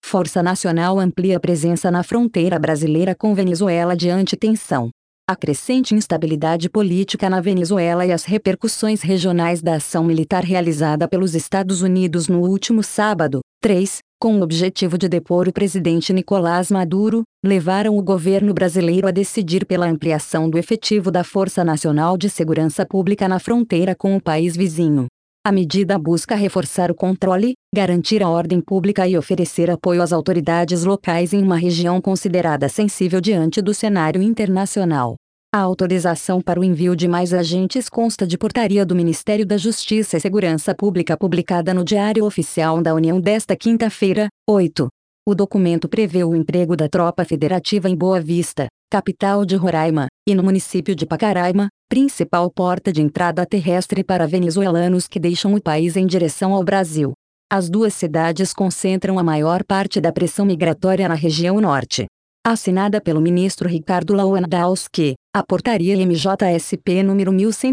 Força Nacional amplia presença na fronteira brasileira com Venezuela diante tensão. A crescente instabilidade política na Venezuela e as repercussões regionais da ação militar realizada pelos Estados Unidos no último sábado, 3, com o objetivo de depor o presidente Nicolás Maduro, levaram o governo brasileiro a decidir pela ampliação do efetivo da Força Nacional de Segurança Pública na fronteira com o país vizinho. A medida busca reforçar o controle, garantir a ordem pública e oferecer apoio às autoridades locais em uma região considerada sensível diante do cenário internacional. A autorização para o envio de mais agentes consta de portaria do Ministério da Justiça e Segurança Pública publicada no Diário Oficial da União desta quinta-feira, 8. O documento prevê o emprego da tropa federativa em Boa Vista, capital de Roraima, e no município de Pacaraima, principal porta de entrada terrestre para venezuelanos que deixam o país em direção ao Brasil. As duas cidades concentram a maior parte da pressão migratória na região norte. Assinada pelo ministro Ricardo Lewandowski, a portaria MJSP número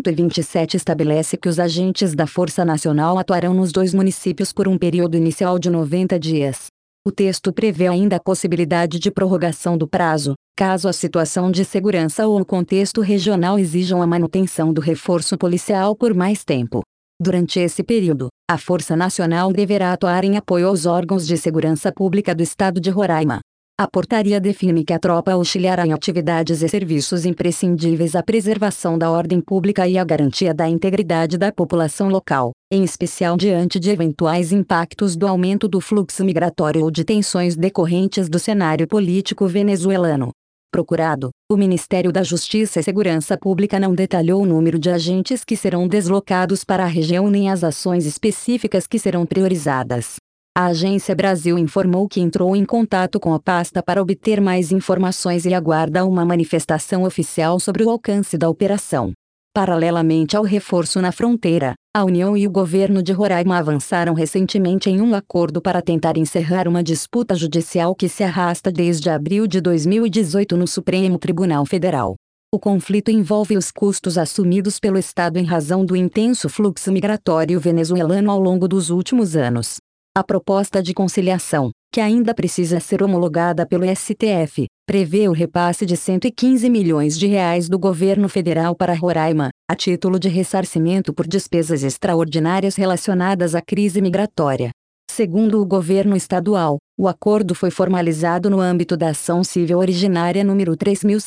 1127 estabelece que os agentes da Força Nacional atuarão nos dois municípios por um período inicial de 90 dias. O texto prevê ainda a possibilidade de prorrogação do prazo, caso a situação de segurança ou o contexto regional exijam a manutenção do reforço policial por mais tempo. Durante esse período, a Força Nacional deverá atuar em apoio aos órgãos de segurança pública do estado de Roraima. A portaria define que a tropa auxiliará em atividades e serviços imprescindíveis à preservação da ordem pública e à garantia da integridade da população local, em especial diante de eventuais impactos do aumento do fluxo migratório ou de tensões decorrentes do cenário político venezuelano. Procurado, o Ministério da Justiça e Segurança Pública não detalhou o número de agentes que serão deslocados para a região nem as ações específicas que serão priorizadas. A Agência Brasil informou que entrou em contato com a pasta para obter mais informações e aguarda uma manifestação oficial sobre o alcance da operação. Paralelamente ao reforço na fronteira, a União e o governo de Roraima avançaram recentemente em um acordo para tentar encerrar uma disputa judicial que se arrasta desde abril de 2018 no Supremo Tribunal Federal. O conflito envolve os custos assumidos pelo Estado em razão do intenso fluxo migratório venezuelano ao longo dos últimos anos. A proposta de conciliação, que ainda precisa ser homologada pelo STF, prevê o repasse de R$ 115 milhões do governo federal para Roraima, a título de ressarcimento por despesas extraordinárias relacionadas à crise migratória. Segundo o governo estadual, o acordo foi formalizado no âmbito da ação civil originária número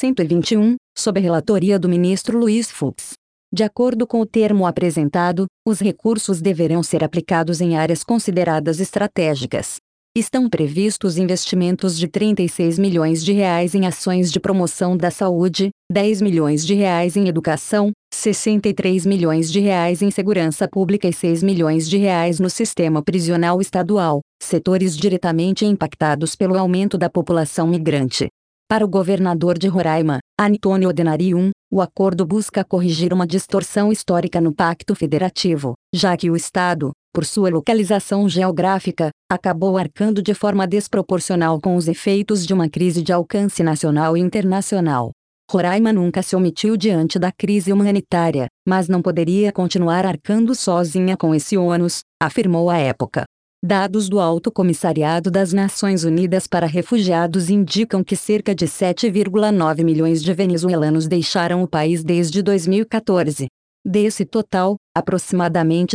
3121, sob a relatoria do ministro Luiz Fux. De acordo com o termo apresentado, os recursos deverão ser aplicados em áreas consideradas estratégicas. Estão previstos investimentos de R$ 36 milhões em ações de promoção da saúde, R$ 10 milhões em educação, R$ 63 milhões em segurança pública e R$ 6 milhões no sistema prisional estadual, setores diretamente impactados pelo aumento da população migrante. Para o governador de Roraima, Antônio Denarium, o acordo busca corrigir uma distorção histórica no Pacto Federativo, já que o Estado, por sua localização geográfica, acabou arcando de forma desproporcional com os efeitos de uma crise de alcance nacional e internacional. Roraima nunca se omitiu diante da crise humanitária, mas não poderia continuar arcando sozinha com esse ônus, afirmou à época. Dados do Alto Comissariado das Nações Unidas para Refugiados indicam que cerca de 7,9 milhões de venezuelanos deixaram o país desde 2014. Desse total, aproximadamente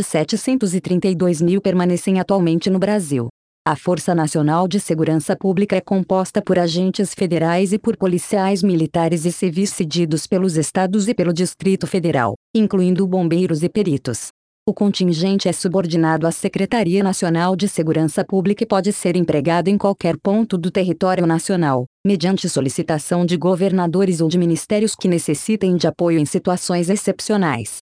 732 mil permanecem atualmente no Brasil. A Força Nacional de Segurança Pública é composta por agentes federais e por policiais militares e civis cedidos pelos estados e pelo Distrito Federal, incluindo bombeiros e peritos. O contingente é subordinado à Secretaria Nacional de Segurança Pública e pode ser empregado em qualquer ponto do território nacional, mediante solicitação de governadores ou de ministérios que necessitem de apoio em situações excepcionais.